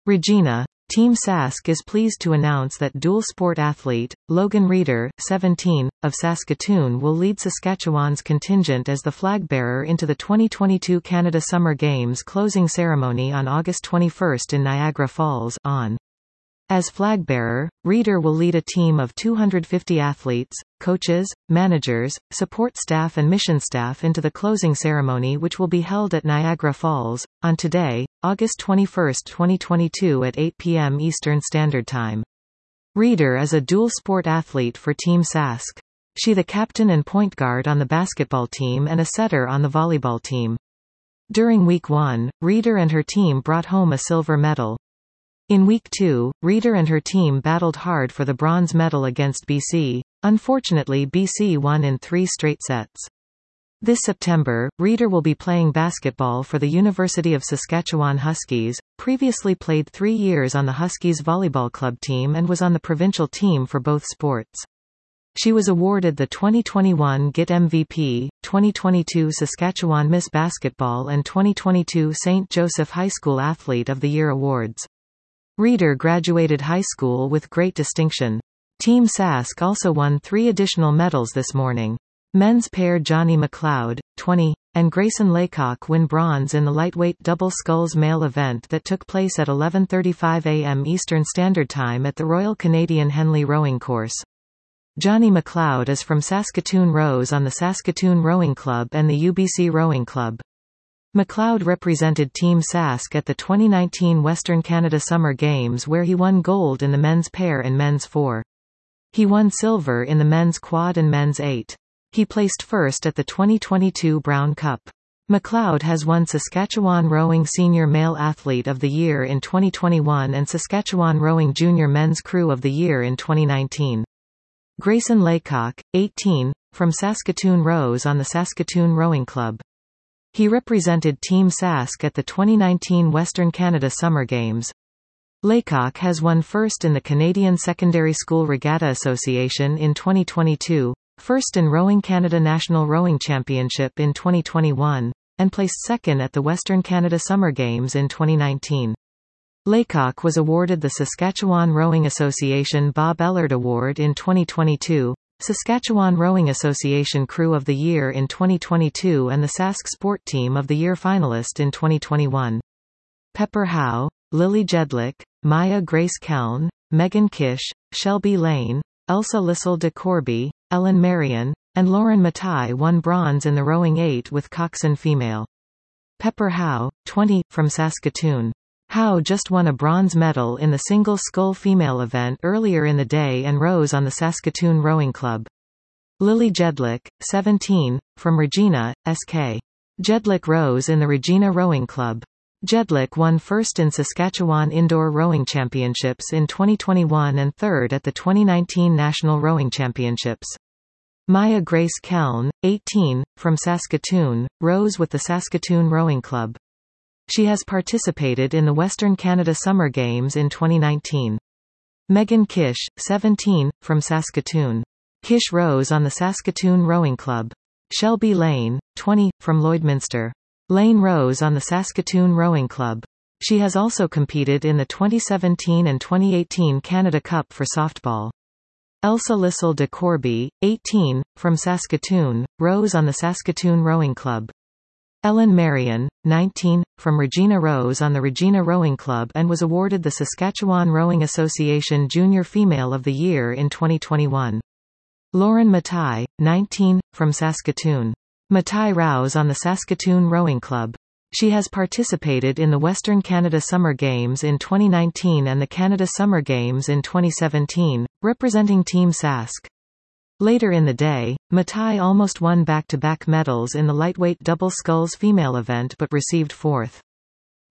Regina. Team Sask is pleased to announce that dual sport athlete, Logan Reeder, 17, of Saskatoon will lead Saskatchewan's contingent as the flag bearer into the 2022 Canada Summer Games closing ceremony on August 21 in Niagara Falls. As flag bearer, Reeder will lead a team of 250 athletes, coaches, managers, support staff and mission staff into the closing ceremony, which will be held at Niagara Falls, on today, August 21, 2022 at 8 p.m. Eastern Standard Time. Reeder is a dual-sport athlete for Team Sask. She the captain and point guard on the basketball team and a setter on the volleyball team. During Week 1, Reeder and her team brought home a silver medal. In Week 2, Reeder and her team battled hard for the bronze medal against BC. Unfortunately, BC won in 3 straight sets. This September, Reeder will be playing basketball for the University of Saskatchewan Huskies, previously played 3 years on the Huskies volleyball club team and was on the provincial team for both sports. She was awarded the 2021 GIT MVP, 2022 Saskatchewan Miss Basketball and 2022 St. Joseph High School Athlete of the Year awards. Reeder graduated high school with great distinction. Team Sask also won 3 additional medals this morning. Men's pair Johnny McLeod, 20, and Grayson Laycock win bronze in the lightweight double sculls male event that took place at 11:35 a.m. Eastern Standard Time at the Royal Canadian Henley Rowing Course. Johnny McLeod is from Saskatoon rows on the Saskatoon Rowing Club and the UBC Rowing Club. McLeod represented Team Sask at the 2019 Western Canada Summer Games where he won gold in the men's pair and men's 4. He won silver in the men's quad and men's 8. He placed first at the 2022 Brown Cup. McLeod has won Saskatchewan Rowing Senior Male Athlete of the Year in 2021 and Saskatchewan Rowing Junior Men's Crew of the Year in 2019. Grayson Laycock, 18, from Saskatoon rows on the Saskatoon Rowing Club. He represented Team Sask at the 2019 Western Canada Summer Games. Laycock has won first in the Canadian Secondary School Regatta Association in 2022, first in Rowing Canada National Rowing Championship in 2021, and placed second at the Western Canada Summer Games in 2019. Laycock was awarded the Saskatchewan Rowing Association Bob Ellard Award in 2022, Saskatchewan Rowing Association Crew of the Year in 2022 and the Sask Sport Team of the Year finalist in 2021. Pepper Howe, Lily Jedlick, Maya Grace Keln, Megan Kish, Shelby Lane, Elsa Lissel de Corby, Ellen Marion, and Lauren Matai won bronze in the rowing 8 with coxswain female. Pepper Howe, 20, from Saskatoon. Howe just won a bronze medal in the single scull female event earlier in the day and rows on the Saskatoon Rowing Club. Lily Jedlick, 17, from Regina, SK. Jedlick rows in the Regina Rowing Club. Jedlick won first in Saskatchewan Indoor Rowing Championships in 2021 and third at the 2019 National Rowing Championships. Maya Grace Keln, 18, from Saskatoon, rows with the Saskatoon Rowing Club. She has participated in the Western Canada Summer Games in 2019. Megan Kish, 17, from Saskatoon. Kish rows on the Saskatoon Rowing Club. Shelby Lane, 20, from Lloydminster. Lane rows on the Saskatoon Rowing Club. She has also competed in the 2017 and 2018 Canada Cup for softball. Elsa Lissel de Corby, 18, from Saskatoon, rows on the Saskatoon Rowing Club. Ellen Marion, 19, from Regina rows on the Regina Rowing Club and was awarded the Saskatchewan Rowing Association Junior Female of the Year in 2021. Lauren Matai, 19, from Saskatoon. Matai rows on the Saskatoon Rowing Club. She has participated in the Western Canada Summer Games in 2019 and the Canada Summer Games in 2017, representing Team Sask. Later in the day, Matai almost won back-to-back medals in the lightweight double sculls female event but received 4th.